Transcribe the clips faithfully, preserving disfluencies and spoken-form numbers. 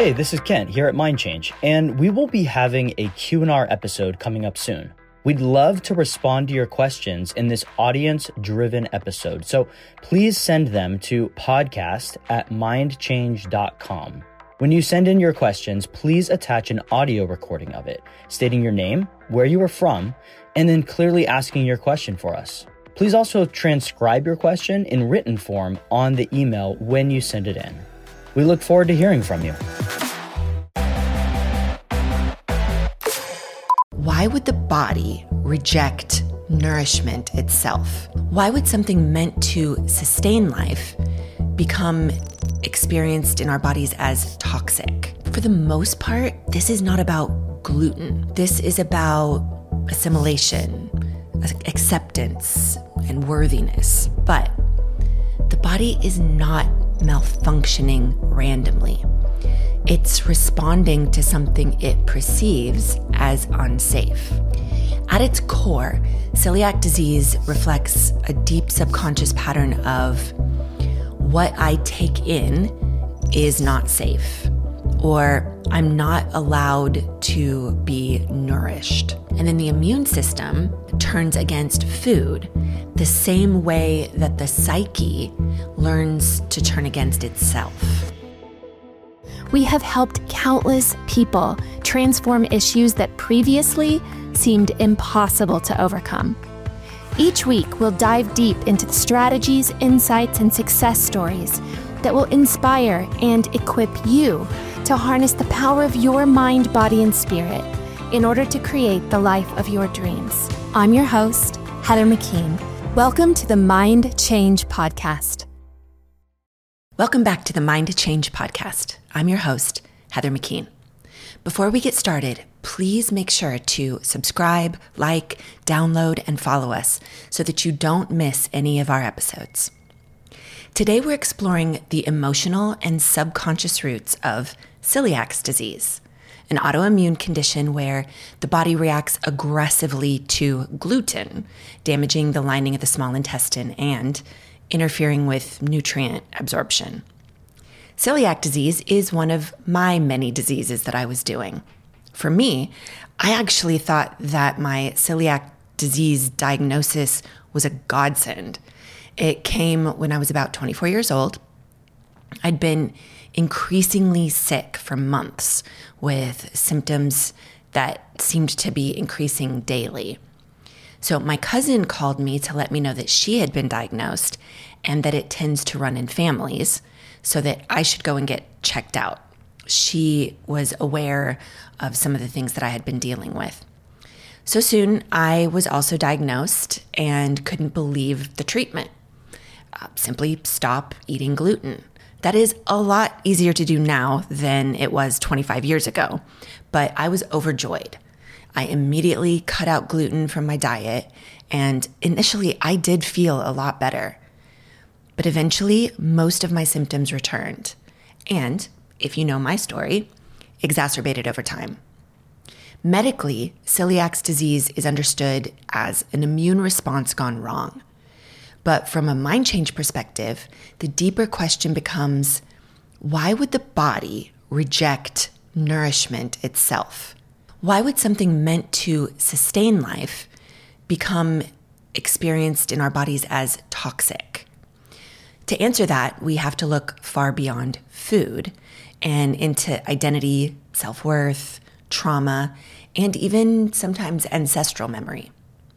Hey, this is Kent here at Mind Change, and we will be having a Q and R episode coming up soon. We'd love to respond to your questions in this audience-driven episode, so please send them to podcast at mind change dot com. When you send in your questions, please attach an audio recording of it, stating your name, where you are from, and then clearly asking your question for us. Please also transcribe your question in written form on the email when you send it in. We look forward to hearing from you. Why would the body reject nourishment itself? Why would something meant to sustain life become experienced in our bodies as toxic? For the most part, this is not about gluten. This is about assimilation, acceptance, and worthiness. But the body is not malfunctioning randomly. It's responding to something it perceives as unsafe. At its core, celiac disease reflects a deep subconscious pattern of what I take in is not safe, or I'm not allowed to be nourished. And then the immune system turns against food the same way that the psyche learns to turn against itself. We have helped countless people transform issues that previously seemed impossible to overcome. Each week, we'll dive deep into the strategies, insights, and success stories that will inspire and equip you to harness the power of your mind, body, and spirit in order to create the life of your dreams. I'm your host, Heather McKean. Welcome to the Mind Change Podcast. Welcome back to the Mind Change Podcast. I'm your host, Heather McKean. Before we get started, please make sure to subscribe, like, download, and follow us so that you don't miss any of our episodes. Today, we're exploring the emotional and subconscious roots of celiac disease, an autoimmune condition where the body reacts aggressively to gluten, damaging the lining of the small intestine and interfering with nutrient absorption. Celiac disease is one of my many diseases that I was doing. For me, I actually thought that my celiac disease diagnosis was a godsend. It came when I was about twenty-four years old. I'd been increasingly sick for months with symptoms that seemed to be increasing daily. So my cousin called me to let me know that she had been diagnosed and that it tends to run in families, so that I should go and get checked out. She was aware of some of the things that I had been dealing with. So soon, I was also diagnosed and couldn't believe the treatment. Uh, simply stop eating gluten. That is a lot easier to do now than it was twenty-five years ago, but I was overjoyed. I immediately cut out gluten from my diet, and initially I did feel a lot better. But eventually, most of my symptoms returned, and, if you know my story, exacerbated over time. Medically, celiac disease is understood as an immune response gone wrong. But from a mind change perspective, the deeper question becomes, why would the body reject nourishment itself? Why would something meant to sustain life become experienced in our bodies as toxic? To answer that, we have to look far beyond food and into identity, self-worth, trauma, and even sometimes ancestral memory.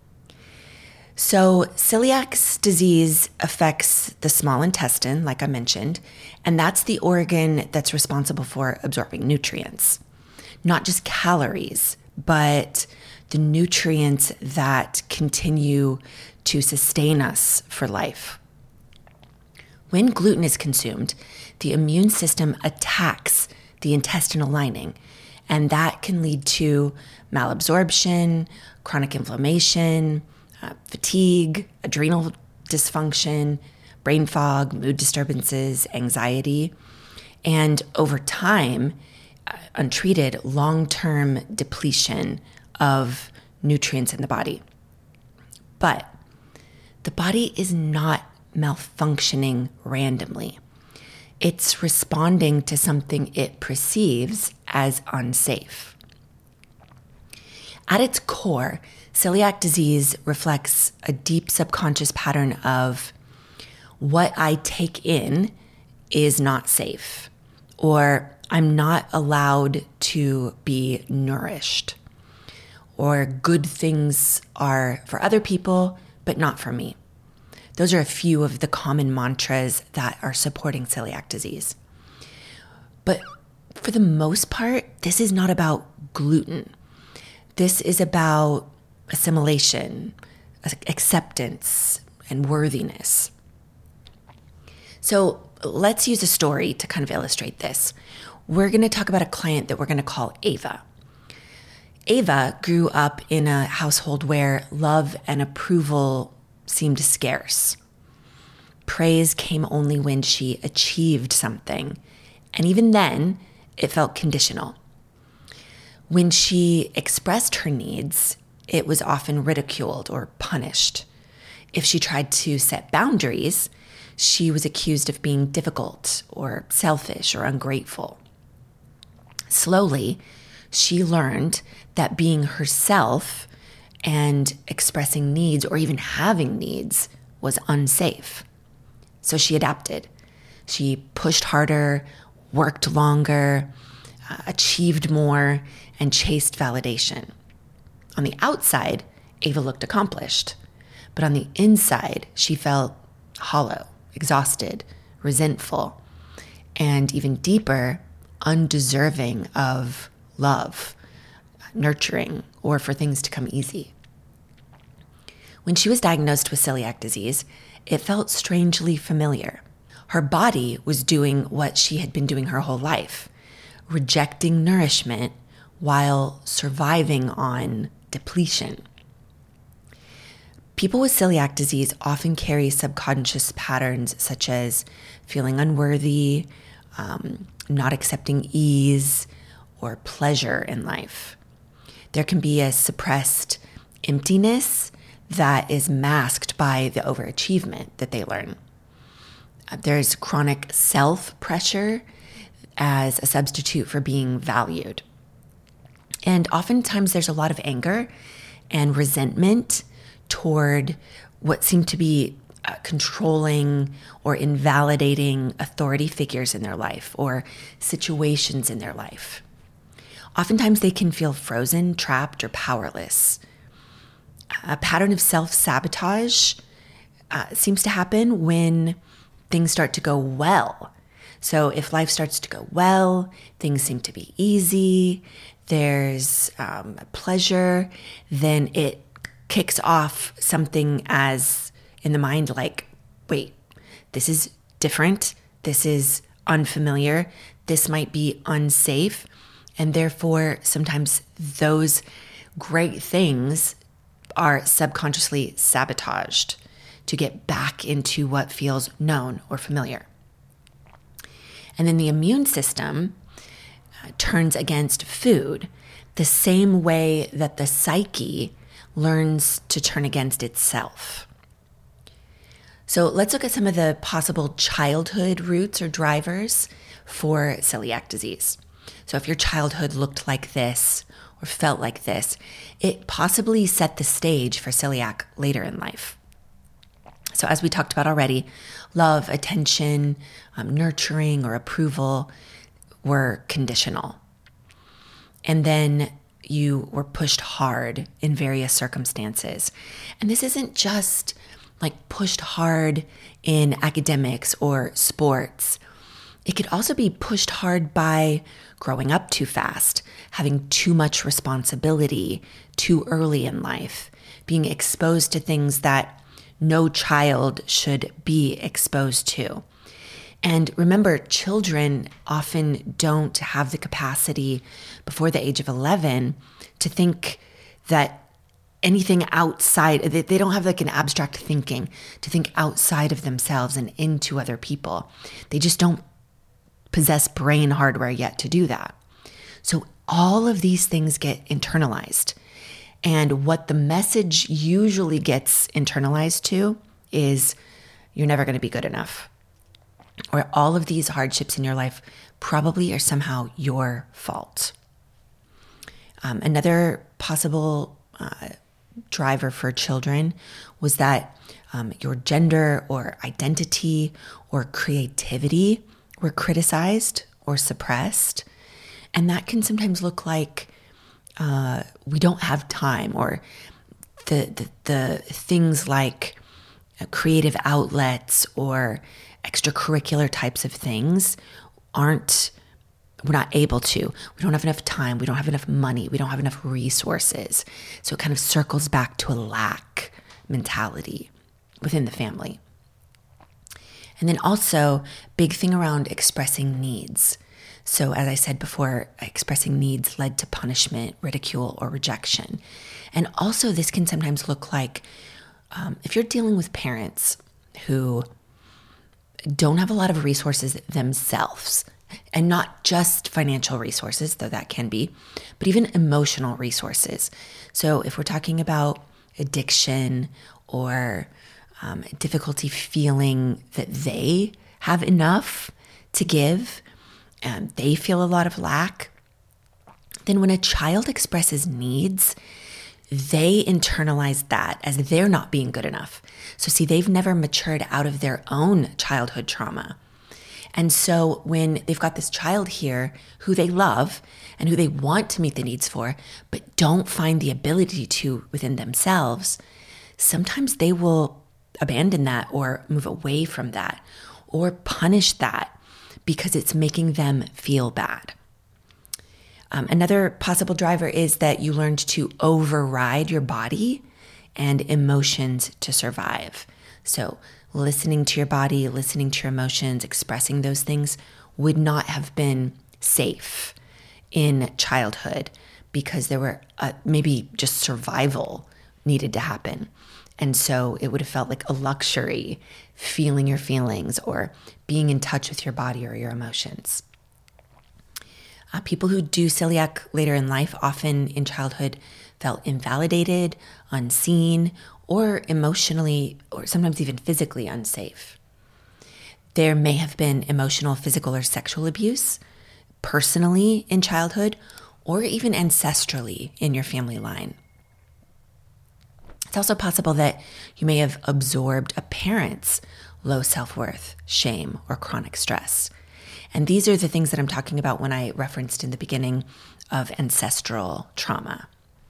So celiac disease affects the small intestine, like I mentioned, and that's the organ that's responsible for absorbing nutrients. Not just calories, but the nutrients that continue to sustain us for life. When gluten is consumed, the immune system attacks the intestinal lining, and that can lead to malabsorption, chronic inflammation, uh, fatigue, adrenal dysfunction, brain fog, mood disturbances, anxiety, and over time, uh, untreated, long-term depletion of nutrients in the body. But the body is not malfunctioning randomly. It's responding to something it perceives as unsafe. At its core, celiac disease reflects a deep subconscious pattern of what I take in is not safe, or I'm not allowed to be nourished, or good things are for other people, but not for me. Those are a few of the common mantras that are supporting celiac disease. But for the most part, this is not about gluten. This is about assimilation, acceptance, and worthiness. So let's use a story to kind of illustrate this. We're going to talk about a client that we're going to call Ava. Ava grew up in a household where love and approval seemed scarce. Praise came only when she achieved something, and even then, it felt conditional. When she expressed her needs, it was often ridiculed or punished. If she tried to set boundaries, she was accused of being difficult or selfish or ungrateful. Slowly, she learned that being herself and expressing needs or even having needs was unsafe. So she adapted. She pushed harder, worked longer, uh, achieved more, and chased validation. On the outside, Ava looked accomplished, but on the inside, she felt hollow, exhausted, resentful, and even deeper, undeserving of love, nurturing, or for things to come easy. When she was diagnosed with celiac disease, it felt strangely familiar. Her body was doing what she had been doing her whole life, rejecting nourishment while surviving on depletion. People with celiac disease often carry subconscious patterns such as feeling unworthy, um, not accepting ease, or pleasure in life. There can be a suppressed emptiness that is masked by the overachievement that they learn. There's chronic self-pressure as a substitute for being valued. And oftentimes there's a lot of anger and resentment toward what seem to be uh, controlling or invalidating authority figures in their life or situations in their life. Oftentimes they can feel frozen, trapped, or powerless. A pattern of self-sabotage uh, seems to happen when things start to go well. So if life starts to go well, things seem to be easy, there's um, pleasure, then it kicks off something as in the mind like, wait, this is different, this is unfamiliar, this might be unsafe, and therefore sometimes those great things are subconsciously sabotaged to get back into what feels known or familiar. And then the immune system uh, turns against food the same way that the psyche learns to turn against itself. So let's look at some of the possible childhood roots or drivers for celiac disease. So if your childhood looked like this or felt like this, it possibly set the stage for celiac later in life. So as we talked about already, love, attention, um, nurturing, or approval were conditional. And then you were pushed hard in various circumstances. And this isn't just like pushed hard in academics or sports. It could also be pushed hard by growing up too fast, having too much responsibility too early in life, being exposed to things that no child should be exposed to. And remember, children often don't have the capacity before the age of eleven to think that anything outside, they don't have like an abstract thinking to think outside of themselves and into other people. They just don't possess brain hardware yet to do that. So all of these things get internalized. And what the message usually gets internalized to is you're never going to be good enough. or all of these hardships in your life probably are somehow your fault. Um, another possible uh, driver for children was that um, your gender or identity or creativity were criticized or suppressed. And that can sometimes look like uh, we don't have time, or the, the, the things like creative outlets or extracurricular types of things aren't, we're not able to. We don't have enough time. We don't have enough money. We don't have enough resources. So it kind of circles back to a lack mentality within the family. And then also, big thing around expressing needs. So as I said before, expressing needs led to punishment, ridicule, or rejection. And also this can sometimes look like um, if you're dealing with parents who don't have a lot of resources themselves, and not just financial resources, though that can be, but even emotional resources. So if we're talking about addiction or um, difficulty feeling that they have enough to give, um, they feel a lot of lack, then when a child expresses needs, they internalize that as they're not being good enough. So see, they've never matured out of their own childhood trauma. And so when they've got this child here who they love and who they want to meet the needs for, but don't find the ability to within themselves, sometimes they will abandon that or move away from that or punish that because it's making them feel bad. Um, another possible driver is that you learned to override your body and emotions to survive. So listening to your body, listening to your emotions, expressing those things would not have been safe in childhood because there were uh, maybe just survival needed to happen. And so it would have felt like a luxury feeling your feelings or being in touch with your body or your emotions. Uh, people who do celiac later in life often in childhood felt invalidated, unseen, or emotionally, or sometimes even physically unsafe. There may have been emotional, physical, or sexual abuse personally in childhood, or even ancestrally in your family line. It's also possible that you may have absorbed a parent's low self-worth, shame, or chronic stress. And these are the things that I'm talking about when I referenced in the beginning of ancestral trauma.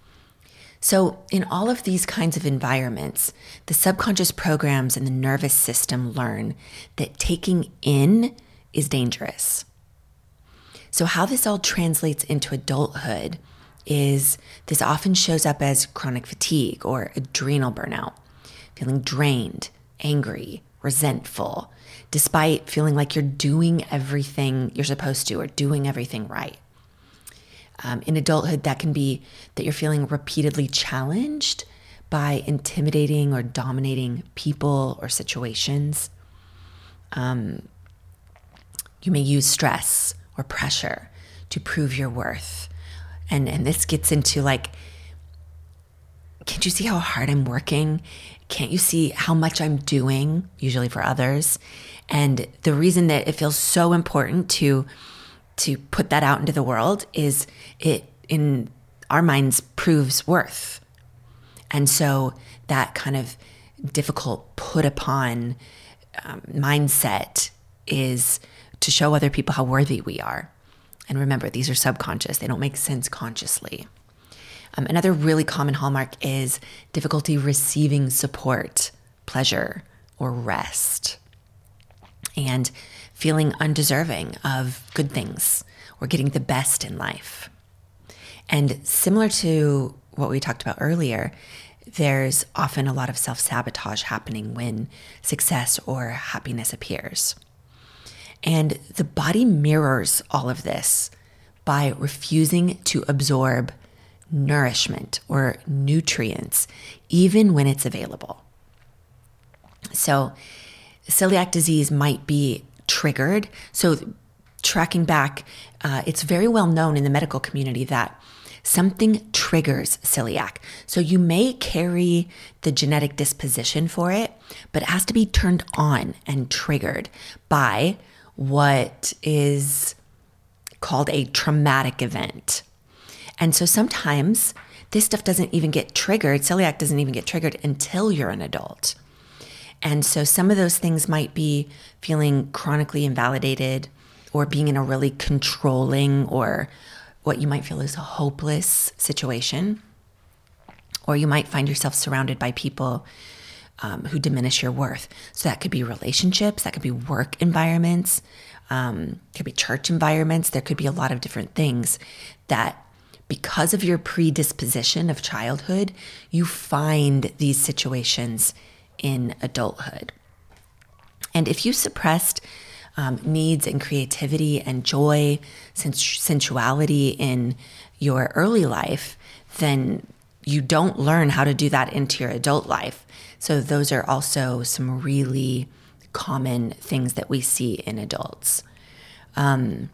So in all of these kinds of environments, the subconscious programs in the nervous system learn that taking in is dangerous. So how this all translates into adulthood is this often shows up as chronic fatigue or adrenal burnout, feeling drained, angry, resentful, despite feeling like you're doing everything you're supposed to or doing everything right. Um, in adulthood, that can be that you're feeling repeatedly challenged by intimidating or dominating people or situations. Um, you may use stress or pressure to prove your worth. And, and this gets into like, can't you see how hard I'm working? Can't you see how much I'm doing, usually for others? And the reason that it feels so important to to put that out into the world is it, in our minds, proves worth. And so that kind of difficult put upon um, mindset is to show other people how worthy we are. And remember, these are subconscious. They don't make sense consciously. Um, another really common hallmark is difficulty receiving support, pleasure, or rest, and feeling undeserving of good things or getting the best in life. And similar to what we talked about earlier, there's often a lot of self-sabotage happening when success or happiness appears. And the body mirrors all of this by refusing to absorb nourishment or nutrients, even when it's available. So celiac disease might be triggered. So tracking back, uh, it's very well known in the medical community that something triggers celiac. So you may carry the genetic disposition for it, but it has to be turned on and triggered by what is called a traumatic event. And so sometimes this stuff doesn't even get triggered. Celiac doesn't even get triggered until you're an adult. And so some of those things might be feeling chronically invalidated, or being in a really controlling or what you might feel is a hopeless situation. Or you might find yourself surrounded by people um, who diminish your worth. So that could be relationships, that could be work environments, um, could be church environments. There could be a lot of different things that, because of your predisposition of childhood, you find these situations in adulthood. And if you suppressed um, needs and creativity and joy, sens- sensuality in your early life, then you don't learn how to do that into your adult life. So those are also some really common things that we see in adults. Um,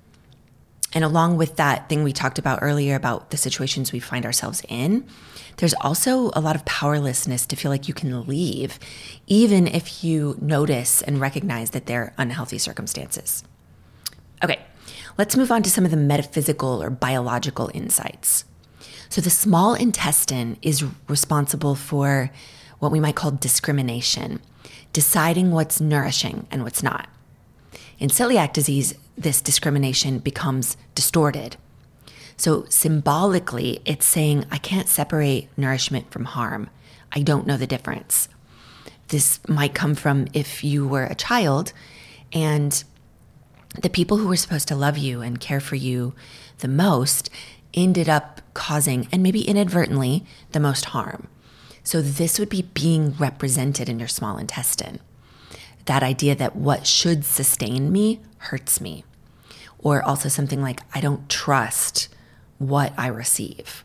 and along with that thing we talked about earlier about the situations we find ourselves in, there's also a lot of powerlessness to feel like you can leave, even if you notice and recognize that they're unhealthy circumstances. Okay, let's move on to some of the metaphysical or biological insights. So the small intestine is responsible for what we might call discrimination, deciding what's nourishing and what's not. In celiac disease, this discrimination becomes distorted. So symbolically, it's saying, I can't separate nourishment from harm. I don't know the difference. This might come from if you were a child and the people who were supposed to love you and care for you the most ended up causing, and maybe inadvertently, the most harm. So this would be being represented in your small intestine. That idea that what should sustain me hurts me. Or also something like, I don't trust what I receive.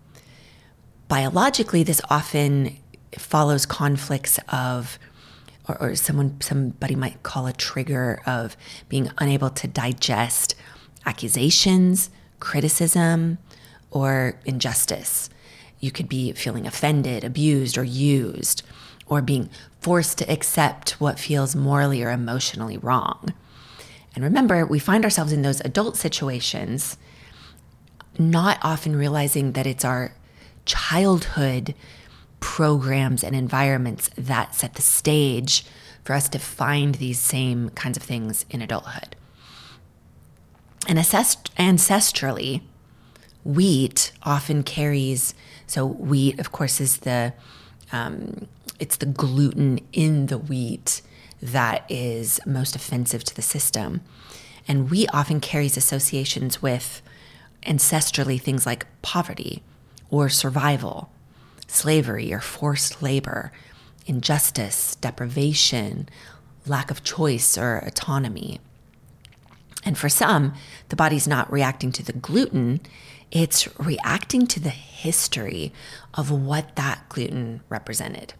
Biologically, this often follows conflicts of, or, or someone, somebody might call a trigger of being unable to digest accusations, criticism, or injustice. You could be feeling offended, abused, or used, or being forced to accept what feels morally or emotionally wrong. And remember, we find ourselves in those adult situations, not often realizing that it's our childhood programs and environments that set the stage for us to find these same kinds of things in adulthood. And ancest- ancestrally, wheat often carries, so wheat, of course, is the, um, it's the gluten in the wheat that is most offensive to the system. And wheat often carries associations with ancestrally things like poverty or survival, slavery or forced labor, injustice, deprivation, lack of choice or autonomy. And for some, the body's not reacting to the gluten, it's reacting to the history of what that gluten represented.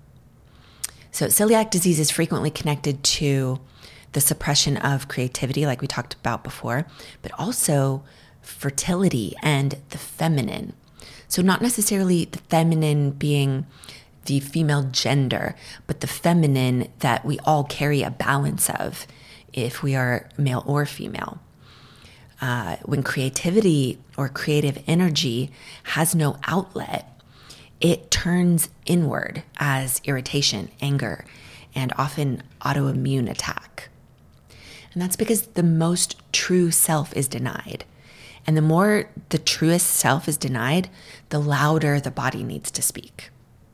So celiac disease is frequently connected to the suppression of creativity, like we talked about before, but also fertility and the feminine. So not necessarily the feminine being the female gender, but the feminine that we all carry a balance of if we are male or female. Uh, when creativity or creative energy has no outlet, it turns inward as irritation, anger, and often autoimmune attack. And that's because the most true self is denied. And the more the truest self is denied, the louder the body needs to speak.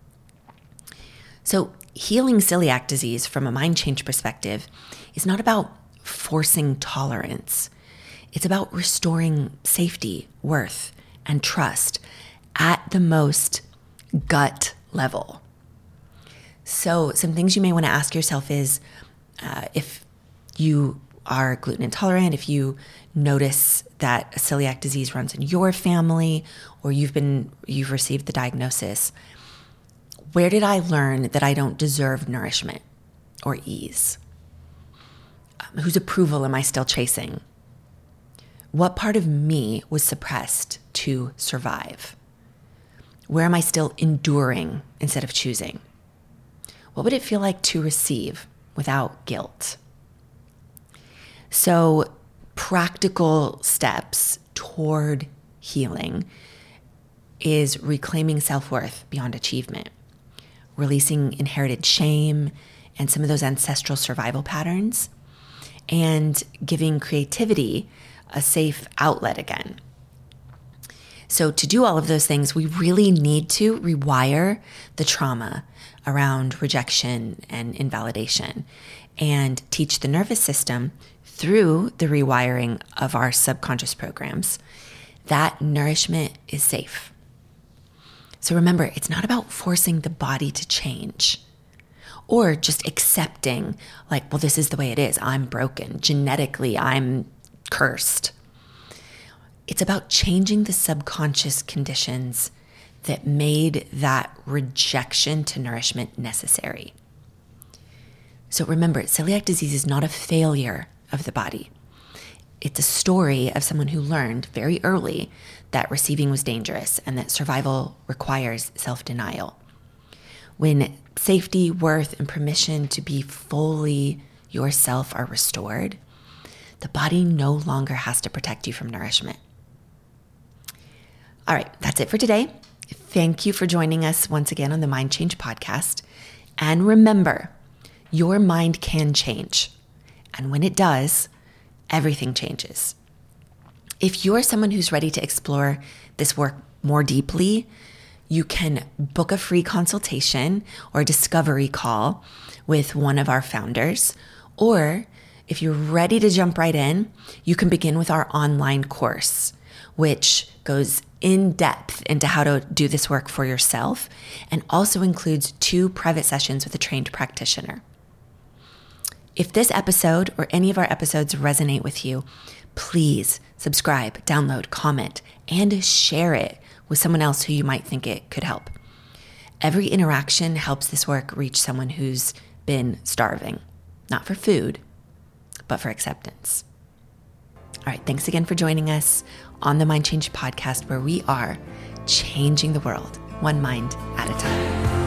So healing celiac disease from a mind change perspective is not about forcing tolerance. It's about restoring safety, worth, and trust at the most gut level. So some things you may want to ask yourself is, uh, if you are gluten intolerant, if you notice that a celiac disease runs in your family, or you've been you've received the diagnosis, where did I learn that I don't deserve nourishment or ease? Um, whose approval am I still chasing? What part of me was suppressed to survive? Where am I still enduring instead of choosing? What would it feel like to receive without guilt? So, practical steps toward healing is reclaiming self-worth beyond achievement, releasing inherited shame and some of those ancestral survival patterns, and giving creativity a safe outlet again. So to do all of those things, we really need to rewire the trauma around rejection and invalidation and teach the nervous system through the rewiring of our subconscious programs that nourishment is safe. So remember, it's not about forcing the body to change or just accepting like, well, this is the way it is. I'm broken. Genetically, I'm cursed. It's about changing the subconscious conditions that made that rejection to nourishment necessary. So remember, celiac disease is not a failure of the body. It's a story of someone who learned very early that receiving was dangerous and that survival requires self-denial. When safety, worth, and permission to be fully yourself are restored, the body no longer has to protect you from nourishment. All right, that's it for today. Thank you for joining us once again on the Mind Change podcast. And remember, your mind can change. And when it does, everything changes. If you're someone who's ready to explore this work more deeply, you can book a free consultation or discovery call with one of our founders. Or if you're ready to jump right in, you can begin with our online course, which goes in depth into how to do this work for yourself and also includes two private sessions with a trained practitioner. If this episode or any of our episodes resonate with you, please subscribe, download, comment, and share it with someone else who you might think it could help. Every interaction helps this work reach someone who's been starving, not for food, but for acceptance. All right, thanks again for joining us on the Mind Change podcast, where we are changing the world one mind at a time.